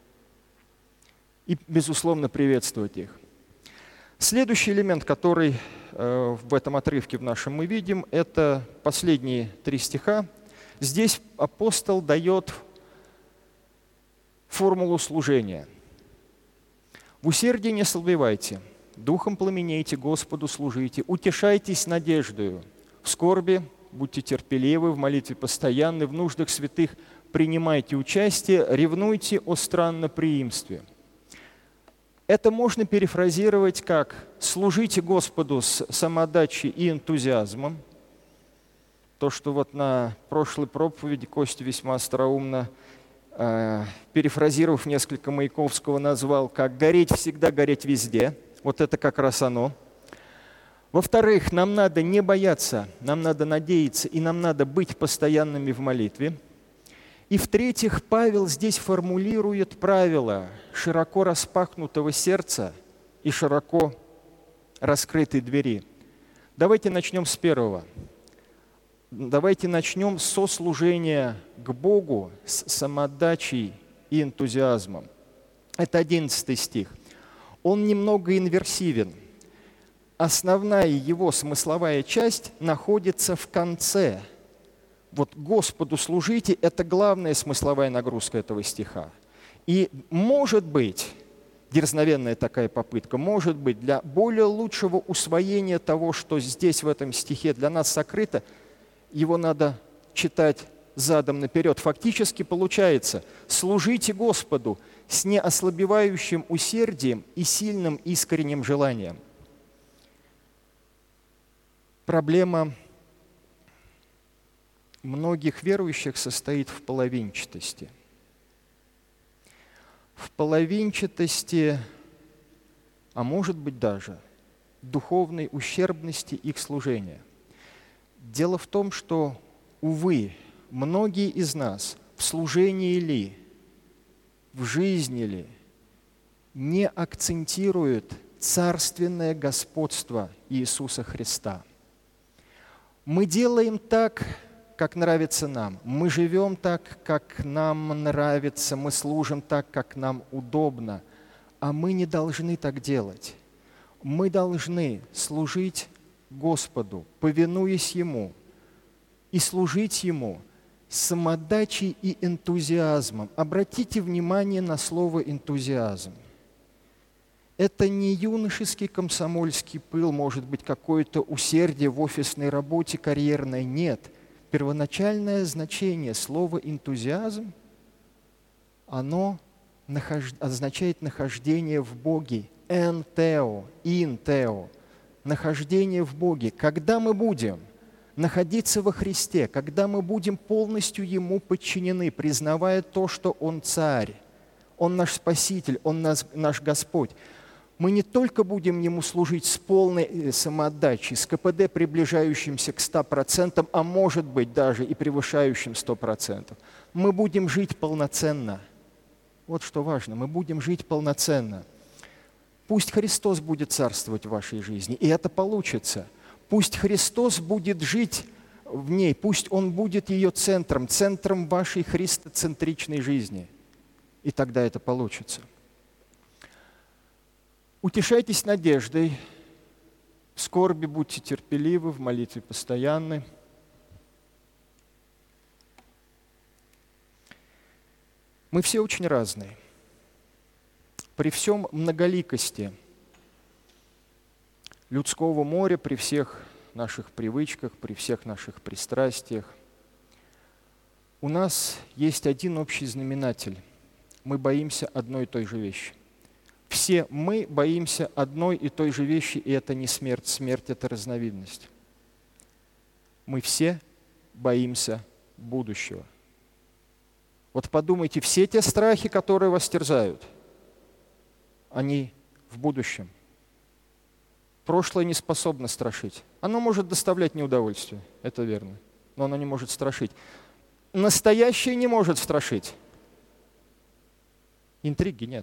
И, безусловно, приветствовать их. Следующий элемент, который э, в этом отрывке в нашем мы видим, это последние три стиха. Здесь апостол дает формулу служения. «В усердии не слабевайте, духом пламенейте, Господу служите, утешайтесь надеждою, в скорби будьте терпеливы, в молитве постоянны, в нуждах святых принимайте участие, ревнуйте о странноприимстве». Это можно перефразировать как «служите Господу с самоотдачей и энтузиазмом». То, что вот на прошлой проповеди Костя весьма остроумно, э, перефразировав несколько Маяковского, назвал как «гореть всегда, гореть везде». Вот это как раз оно. Во-вторых, нам надо не бояться, нам надо надеяться, и нам надо быть постоянными в молитве. И в-третьих, Павел здесь формулирует правила широко распахнутого сердца и широко раскрытой двери. Давайте начнем с первого. Давайте начнем со служения к Богу с самоотдачей и энтузиазмом. Это одиннадцатый стих. Он немного инверсивен. Основная его смысловая часть находится в конце. Вот Господу служите – это главная смысловая нагрузка этого стиха. И может быть, дерзновенная такая попытка, может быть, для более лучшего усвоения того, что здесь в этом стихе для нас сокрыто, его надо читать задом наперед. Фактически получается: служите Господу с неослабевающим усердием и сильным искренним желанием. Проблема многих верующих состоит в половинчатости. В половинчатости, а может быть даже духовной ущербности их служения. Дело в том, что, увы, многие из нас в служении ли, в жизни ли, не акцентируют царственное господство Иисуса Христа. Мы делаем так, как нравится нам. Мы живем так, как нам нравится. Мы служим так, как нам удобно. А мы не должны так делать. Мы должны служить Господу, повинуясь Ему, и служить Ему с самоотдачей и энтузиазмом. Обратите внимание на слово «энтузиазм». Это не юношеский комсомольский пыл, может быть, какое-то усердие в офисной работе карьерной. Нет. Первоначальное значение слова «энтузиазм», оно нахож... означает нахождение в Боге. «Эн тео», «ин тео», нахождение в Боге. Когда мы будем находиться во Христе, когда мы будем полностью Ему подчинены, признавая то, что Он Царь, Он наш Спаситель, Он наш, наш Господь, мы не только будем Ему служить с полной самоотдачей, с ка пэ дэ, приближающимся к ста процентам, а может быть даже и превышающим сто процентов. Мы будем жить полноценно. Вот что важно, мы будем жить полноценно. Пусть Христос будет царствовать в вашей жизни, и это получится. Пусть Христос будет жить в ней, пусть Он будет ее центром, центром вашей христоцентричной жизни. И тогда это получится. Утешайтесь надеждой, в скорби будьте терпеливы, в молитве постоянны. Мы все очень разные. При всем многоликости людского моря, при всех наших привычках, при всех наших пристрастиях, у нас есть один общий знаменатель. Мы боимся одной и той же вещи. Все мы боимся одной и той же вещи, и это не смерть. Смерть – это разновидность. Мы все боимся будущего. Вот подумайте, все те страхи, которые вас терзают, они в будущем. Прошлое не способно страшить. Оно может доставлять неудовольствие, это верно, но оно не может страшить. Настоящее не может страшить. Интриги нет.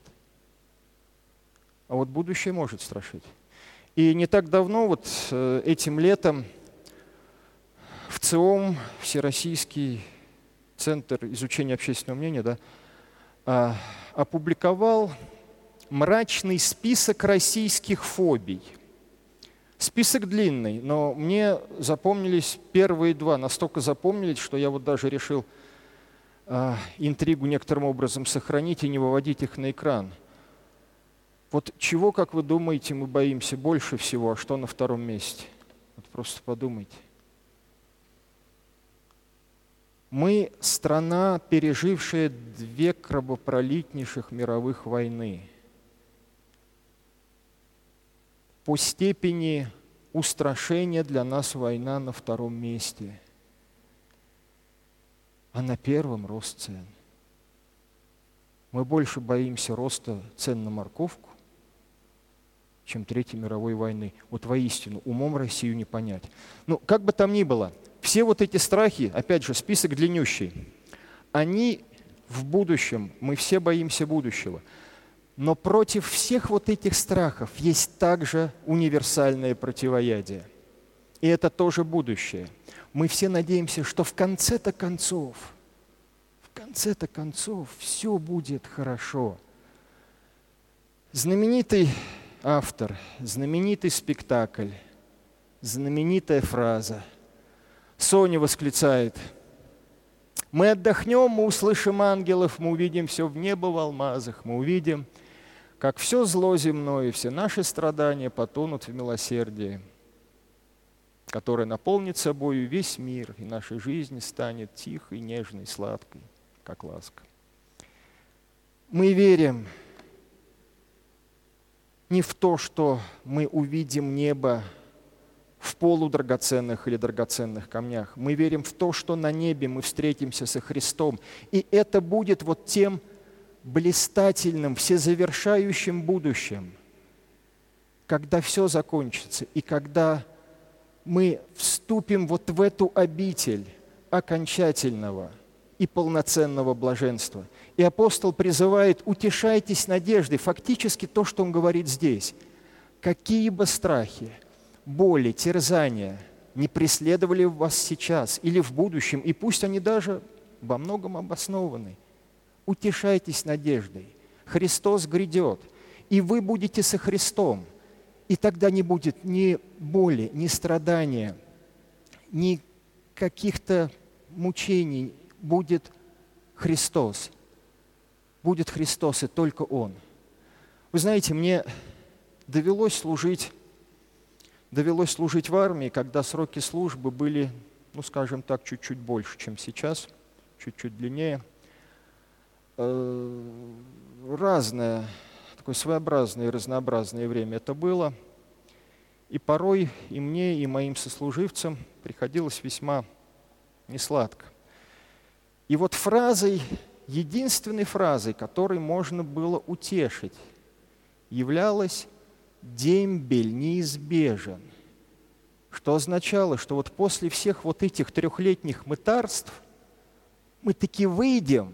А вот будущее может страшить. И не так давно, вот этим летом, в ЦИОМ, Всероссийский центр изучения общественного мнения, да, опубликовал мрачный список российских фобий. Список длинный, но мне запомнились первые два, настолько запомнились, что я вот даже решил э, интригу некоторым образом сохранить и не выводить их на экран. Вот чего, как вы думаете, мы боимся больше всего, а что на втором месте? Вот просто подумайте. Мы страна, пережившая две кровопролитнейших мировых войны. По степени устрашения для нас война на втором месте, а на первом рост цен. Мы больше боимся роста цен на морковку, чем Третьей мировой войны. Вот воистину, умом Россию не понять. Ну, как бы там ни было, все вот эти страхи, опять же, список длиннющий, они в будущем, мы все боимся будущего. Но против всех вот этих страхов есть также универсальное противоядие. И это тоже будущее. Мы все надеемся, что в конце-то концов, в конце-то концов все будет хорошо. Знаменитый автор, знаменитый спектакль, знаменитая фраза. Соня восклицает: «Мы отдохнем, мы услышим ангелов, мы увидим все в небо в алмазах, мы увидим, как все зло земное, все наши страдания потонут в милосердии, которое наполнит собою весь мир, и наша жизнь станет тихой, нежной, сладкой, как ласка». Мы верим не в то, что мы увидим небо в полудрагоценных или драгоценных камнях. Мы верим в то, что на небе мы встретимся со Христом. И это будет вот тем блистательным, всезавершающим будущим, когда все закончится, и когда мы вступим вот в эту обитель окончательного и полноценного блаженства. И апостол призывает: утешайтесь надеждой. Фактически то, что он говорит здесь. Какие бы страхи, боли, терзания не преследовали вас сейчас или в будущем, и пусть они даже во многом обоснованы, утешайтесь надеждой. Христос грядет, и вы будете со Христом. И тогда не будет ни боли, ни страдания, ни каких-то мучений. Будет Христос. Будет Христос, и только Он. Вы знаете, мне довелось служить, довелось служить в армии, когда сроки службы были, ну, скажем так, чуть-чуть больше, чем сейчас, чуть-чуть длиннее. Разное, такое своеобразное и разнообразное время это было. И порой и мне, и моим сослуживцам приходилось весьма несладко. И вот фразой, единственной фразой, которой можно было утешить, являлась «дембель неизбежен», что означало, что вот после всех вот этих трехлетних мытарств мы таки выйдем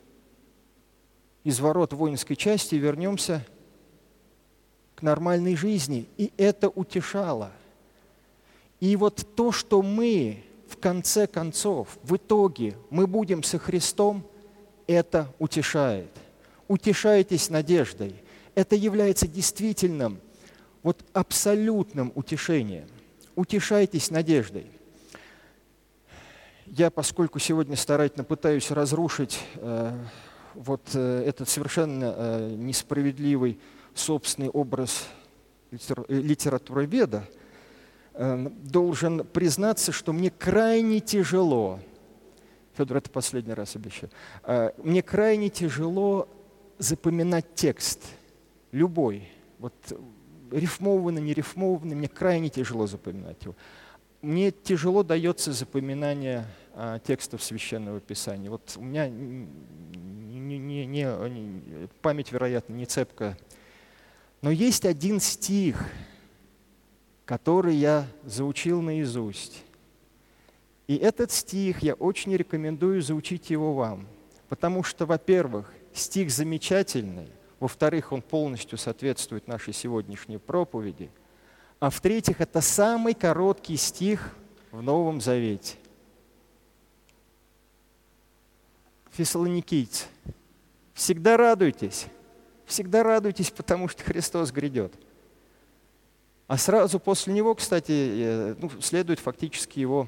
из ворот воинской части и вернемся к нормальной жизни. И это утешало. И вот то, что мы в конце концов, в итоге мы будем со Христом, это утешает. Утешайтесь надеждой. Это является действительным, вот абсолютным утешением. Утешайтесь надеждой. Я, поскольку сегодня старательно пытаюсь разрушить э, вот э, этот совершенно э, несправедливый собственный образ литер, э, литературоведа, э, должен признаться, что мне крайне тяжело, Федор, это последний раз обещаю, э, мне крайне тяжело запоминать текст. любой, вот рифмованный, не рифмованный, мне крайне тяжело запоминать его. Мне тяжело дается запоминание а, текстов Священного Писания. Вот у меня не, не, не, не, память, вероятно, не цепкая. Но есть один стих, который я заучил наизусть. И этот стих я очень рекомендую заучить его вам. Потому что, во-первых, стих замечательный, во-вторых, он полностью соответствует нашей сегодняшней проповеди, а в-третьих, это самый короткий стих в Новом Завете. Фессалоникийцы, всегда радуйтесь, всегда радуйтесь, потому что Христос грядет. А сразу после него, кстати, ну, следует фактически его,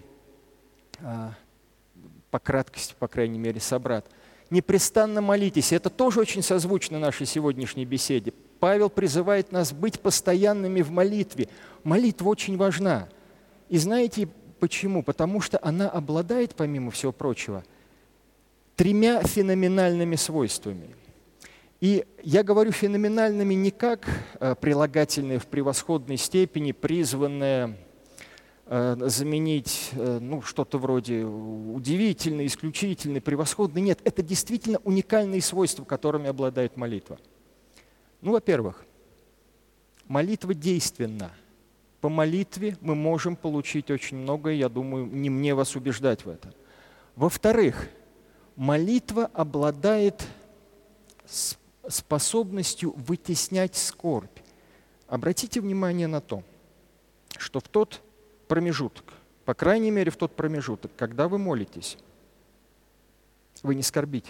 по краткости, по крайней мере, собрат. Непрестанно молитесь. Это тоже очень созвучно нашей сегодняшней беседе. Павел призывает нас быть постоянными в молитве. Молитва очень важна. И знаете почему? Потому что она обладает, помимо всего прочего, тремя феноменальными свойствами. И я говорю феноменальными не как прилагательные в превосходной степени, призванные заменить ну, что-то вроде удивительное, исключительное, превосходное. Нет, это действительно уникальные свойства, которыми обладает молитва. Ну, во-первых, молитва действенна. По молитве мы можем получить очень многое, я думаю, не мне вас убеждать в этом. Во-вторых, молитва обладает способностью вытеснять скорбь. Обратите внимание на то, что в тот промежуток, по крайней мере в тот промежуток, когда вы молитесь, вы не скорбите.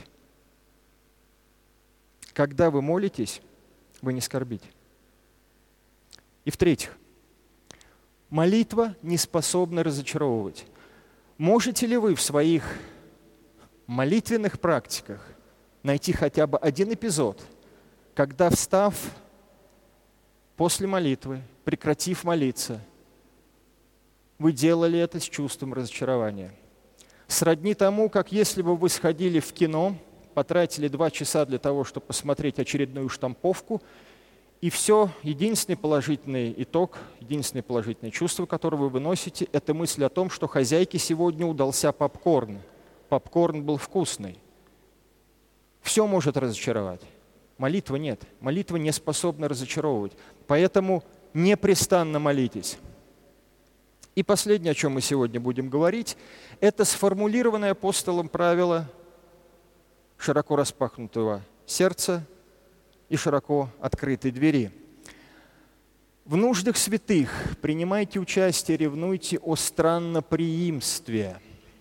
Когда вы молитесь, вы не скорбите. И в-третьих, молитва не способна разочаровывать. Можете ли вы в своих молитвенных практиках найти хотя бы один эпизод, когда, встав после молитвы, прекратив молиться, вы делали это с чувством разочарования? Сродни тому, как если бы вы сходили в кино, потратили два часа для того, чтобы посмотреть очередную штамповку, и все, единственный положительный итог, единственное положительное чувство, которое вы выносите, это мысль о том, что хозяйке сегодня удался попкорн. Попкорн был вкусный. Все может разочаровать. Молитва нет. Молитва не способна разочаровывать. Поэтому непрестанно молитесь. И последнее, о чем мы сегодня будем говорить, это сформулированное апостолом правило широко распахнутого сердца и широко открытой двери. В нуждах святых принимайте участие, ревнуйте о странноприимстве.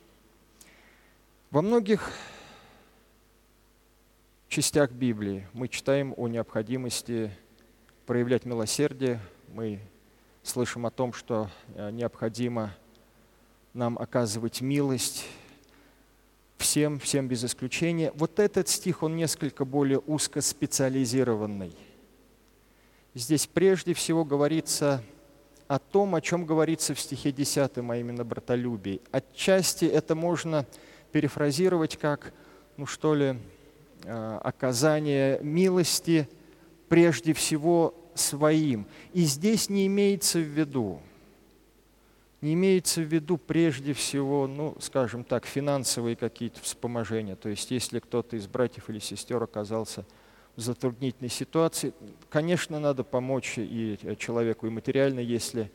Во многих частях Библии мы читаем о необходимости проявлять милосердие, мы слышим о том, что необходимо нам оказывать милость всем, всем без исключения. Вот этот стих, он несколько более узкоспециализированный. Здесь прежде всего говорится о том, о чем говорится в стихе десятом, а именно братолюбии. Отчасти это можно перефразировать как, ну что ли, оказание милости прежде всего своим. И здесь не имеется в виду, не имеется в виду прежде всего, ну, скажем так, финансовые какие-то вспоможения. То есть если кто-то из братьев или сестер оказался в затруднительной ситуации, конечно, надо помочь и человеку и материально, если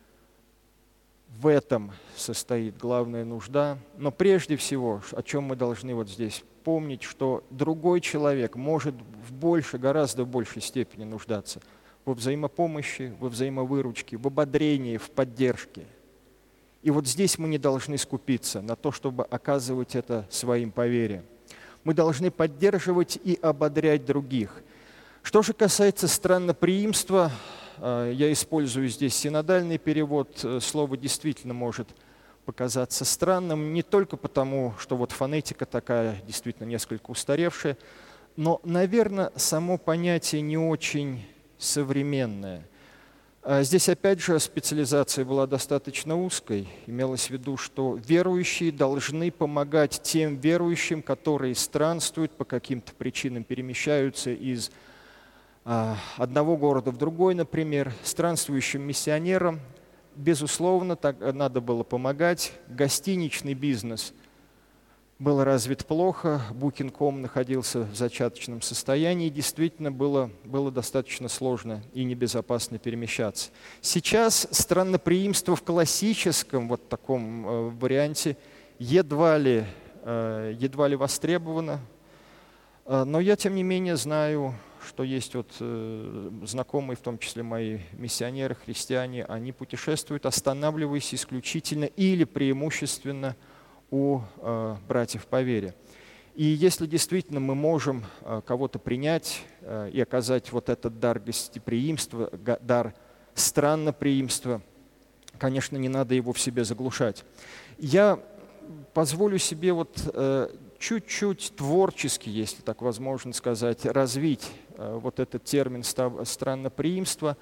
в этом состоит главная нужда. Но прежде всего, о чем мы должны вот здесь помнить, что другой человек может в больше, гораздо большей степени нуждаться во взаимопомощи, во взаимовыручке, в ободрении, в поддержке. И вот здесь мы не должны скупиться на то, чтобы оказывать это своим поверием. Мы должны поддерживать и ободрять других. Что же касается странноприимства, я использую здесь синодальный перевод. Слово действительно может показаться странным не только потому, что вот фонетика такая действительно несколько устаревшая, но, наверное, само понятие не очень современное. Здесь, опять же, специализация была достаточно узкой. Имелось в виду, что верующие должны помогать тем верующим, которые странствуют, по каким-то причинам перемещаются из одного города в другой, например, странствующим миссионерам, безусловно, так надо было помогать. Гостиничный бизнес был развит плохо, букинг точка ком находился в зачаточном состоянии, и действительно было, было достаточно сложно и небезопасно перемещаться. Сейчас странноприимство в классическом вот таком э, варианте едва ли, э, едва ли востребовано, э, но я, тем не менее, знаю, что есть вот э, знакомые, в том числе мои миссионеры, христиане, они путешествуют, останавливаясь исключительно или преимущественно у э, братьев по вере. И если действительно мы можем э, кого-то принять э, и оказать вот этот дар гостеприимства, дар странноприимства, конечно, не надо его в себе заглушать. Я позволю себе вот э, чуть-чуть творчески, если так возможно сказать, развить э, вот этот термин странноприимства,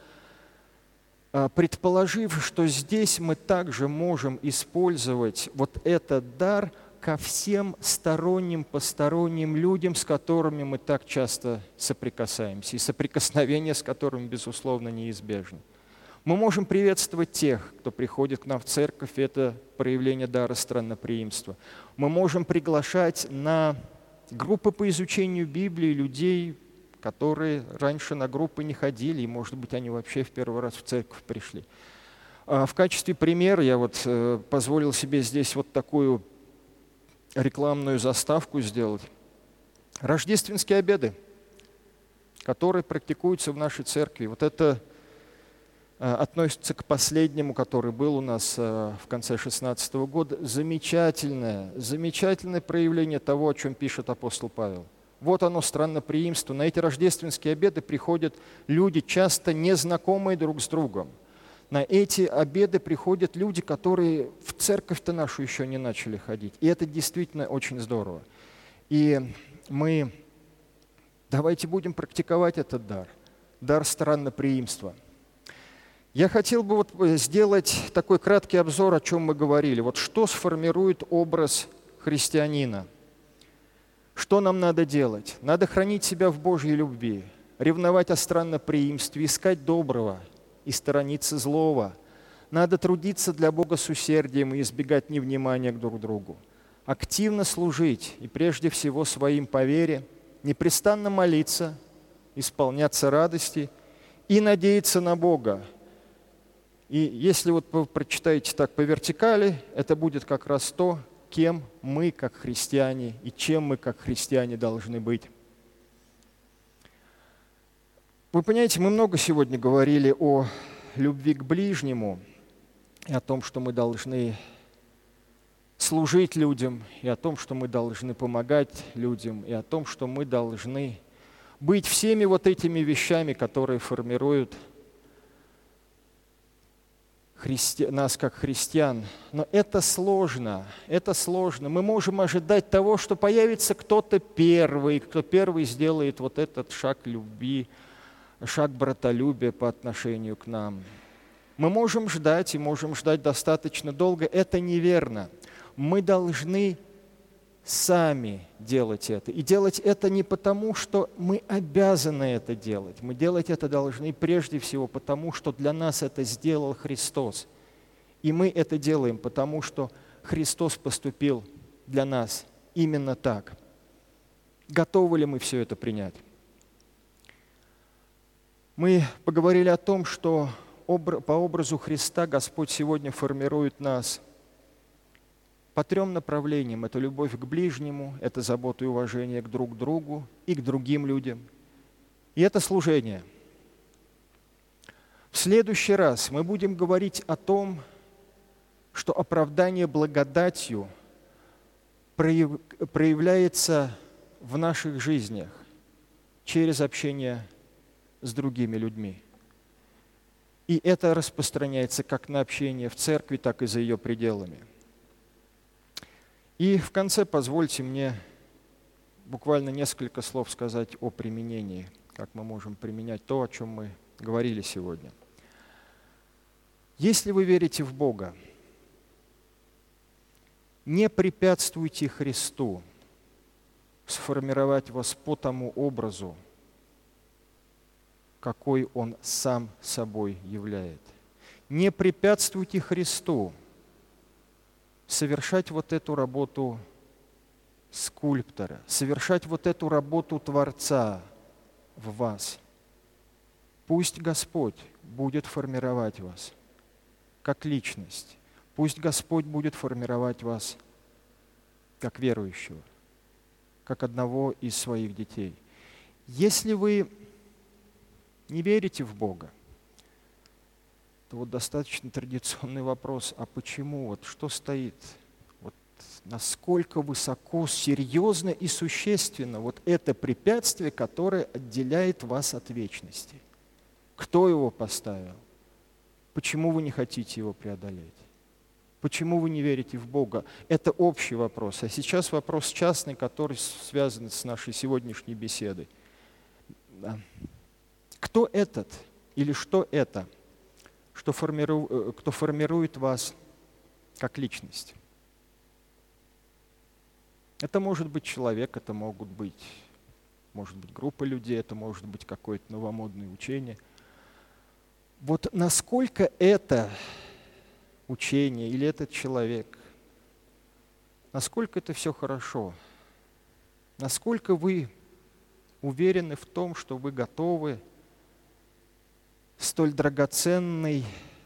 предположив, что здесь мы также можем использовать вот этот дар ко всем сторонним, посторонним людям, с которыми мы так часто соприкасаемся, и соприкосновение с которыми, безусловно, неизбежно. Мы можем приветствовать тех, кто приходит к нам в церковь, это проявление дара странноприимства. Мы можем приглашать на группы по изучению Библии людей, которые раньше на группы не ходили, и, может быть, они вообще в первый раз в церковь пришли. В качестве примера я вот позволил себе здесь вот такую рекламную заставку сделать. Рождественские обеды, которые практикуются в нашей церкви. Вот это относится к последнему, который был у нас в конце шестнадцатого года. Замечательное, замечательное проявление того, о чем пишет апостол Павел. Вот оно, странноприимство. На эти рождественские обеды приходят люди, часто незнакомые друг с другом. На эти обеды приходят люди, которые в церковь-то нашу еще не начали ходить. И это действительно очень здорово. И мы давайте будем практиковать этот дар, дар странноприимства. Я хотел бы вот сделать такой краткий обзор, о чем мы говорили. Вот что сформирует образ христианина. Что нам надо делать? Надо хранить себя в Божьей любви, ревновать о странноприимстве, искать доброго и сторониться злого. Надо трудиться для Бога с усердием и избегать невнимания к друг другу. Активно служить и прежде всего своим по вере, непрестанно молиться, исполняться радости и надеяться на Бога. И если вот вы прочитаете так по вертикали, это будет как раз то, кем мы, как христиане, и чем мы, как христиане, должны быть. Вы понимаете, мы много сегодня говорили о любви к ближнему, и о том, что мы должны служить людям, и о том, что мы должны помогать людям, и о том, что мы должны быть всеми вот этими вещами, которые формируют Христи... нас как христиан. Но это сложно, это сложно. Мы можем ожидать того, что появится кто-то первый, кто первый сделает вот этот шаг любви, шаг братолюбия по отношению к нам. Мы можем ждать и можем ждать достаточно долго. Это неверно. Мы должны сами делать это. И делать это не потому, что мы обязаны это делать. Мы делать это должны прежде всего потому, что для нас это сделал Христос. И мы это делаем потому, что Христос поступил для нас именно так. Готовы ли мы все это принять? Мы поговорили о том, что по образу Христа Господь сегодня формирует нас по трем направлениям. Это любовь к ближнему, это забота и уважение к друг другу и к другим людям. И это служение. В следующий раз мы будем говорить о том, что оправдание благодатью проявляется в наших жизнях через общение с другими людьми. И это распространяется как на общение в церкви, так и за ее пределами. И в конце позвольте мне буквально несколько слов сказать о применении, как мы можем применять то, о чем мы говорили сегодня. Если вы верите в Бога, не препятствуйте Христу сформировать вас по тому образу, какой Он сам собой являет. Не препятствуйте Христу совершать вот эту работу скульптора, совершать вот эту работу Творца в вас. Пусть Господь будет формировать вас как личность. Пусть Господь будет формировать вас как верующего, как одного из своих детей. Если вы не верите в Бога, то вот достаточно традиционный вопрос, а почему, вот что стоит, вот насколько высоко, серьезно и существенно вот это препятствие, которое отделяет вас от вечности? Кто его поставил? Почему вы не хотите его преодолеть? Почему вы не верите в Бога? Это общий вопрос. А сейчас вопрос частный, который связан с нашей сегодняшней беседой. Кто этот или что это, что формиру, кто формирует вас как личность? Это может быть человек, это могут быть, может быть группа людей, это может быть какое-то новомодное учение. Вот насколько это учение или этот человек, насколько это все хорошо, насколько вы уверены в том, что вы готовы столь драгоценный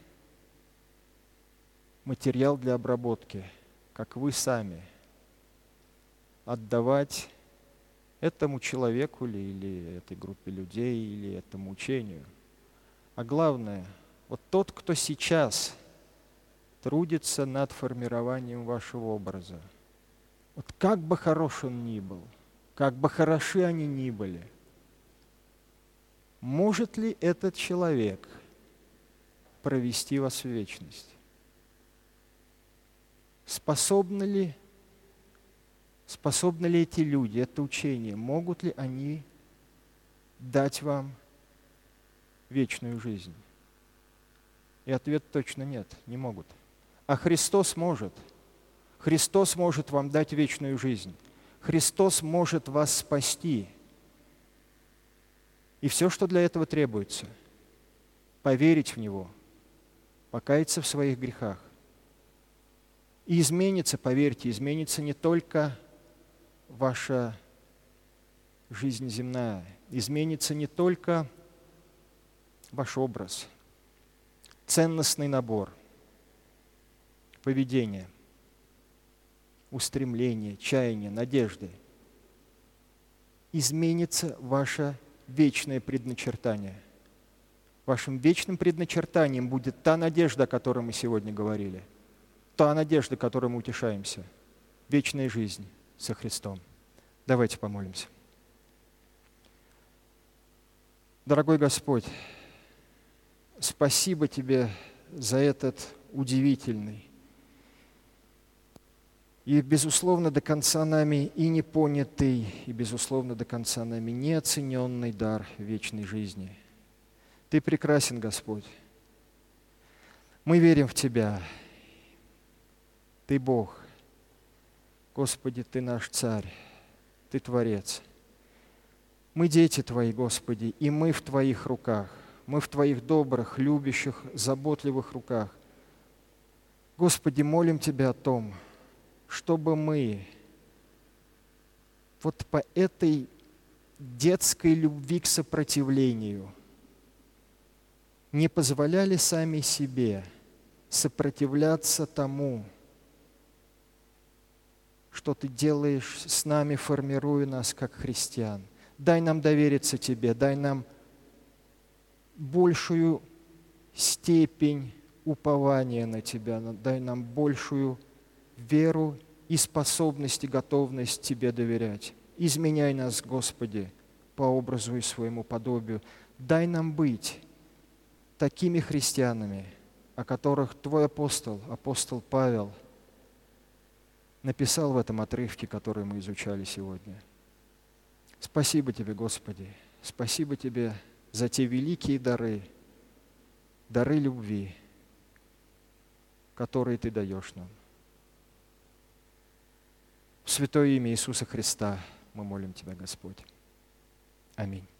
материал для обработки, как вы сами, отдавать этому человеку или, или этой группе людей, или этому учению. А главное, вот тот, кто сейчас трудится над формированием вашего образа, вот как бы хорош он ни был, как бы хороши они ни были, может ли этот человек провести вас в вечность? Способны ли, способны ли эти люди, это учение, могут ли они дать вам вечную жизнь? И ответ точно нет, не могут. А Христос может. Христос может вам дать вечную жизнь. Христос может вас спасти. И все, что для этого требуется, поверить в Него, покаяться в своих грехах. И изменится, поверьте, изменится не только ваша жизнь земная, изменится не только ваш образ, ценностный набор, поведение, устремление, чаяние, надежды. Изменится ваше вечное предначертание. Вашим вечным предначертанием будет та надежда, о которой мы сегодня говорили, та надежда, которой мы утешаемся, вечная жизнь со Христом. Давайте помолимся. Дорогой Господь, спасибо Тебе за этот удивительный и, безусловно, до конца нами и не понятый, и, безусловно, до конца нами неоцененный дар вечной жизни. Ты прекрасен, Господь. Мы верим в Тебя. Ты Бог. Господи, Ты наш Царь. Ты Творец. Мы дети Твои, Господи, и мы в Твоих руках. Мы в Твоих добрых, любящих, заботливых руках. Господи, молим Тебя о том, чтобы мы вот по этой детской любви к сопротивлению не позволяли сами себе сопротивляться тому, что Ты делаешь с нами, формируя нас как христиан. Дай нам довериться Тебе, дай нам большую степень упования на Тебя, дай нам большую веру и способность и готовность Тебе доверять. Изменяй нас, Господи, по образу и своему подобию. Дай нам быть такими христианами, о которых Твой апостол, апостол Павел, написал в этом отрывке, который мы изучали сегодня. Спасибо Тебе, Господи, спасибо Тебе за те великие дары, дары любви, которые Ты даешь нам. В святое имя Иисуса Христа мы молим Тебя, Господь. Аминь.